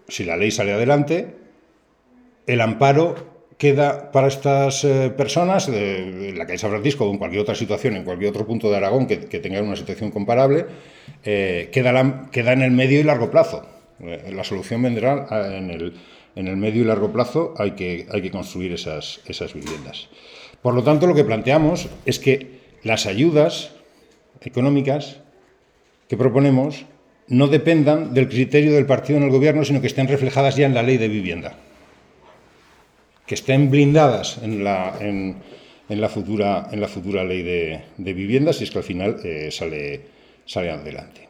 si la ley sale adelante, el amparo queda para estas personas, en la calle San Francisco o en cualquier otra situación, en cualquier otro punto de Aragón que tengan una situación comparable, queda en el medio y largo plazo. La solución vendrá en el medio y largo plazo. Hay que construir esas viviendas. Por lo tanto, lo que planteamos es que las ayudas económicas que proponemos no dependan del criterio del partido en el gobierno, sino que estén reflejadas ya en la ley de vivienda, que estén blindadas en la futura ley de vivienda, si es que al final sale adelante.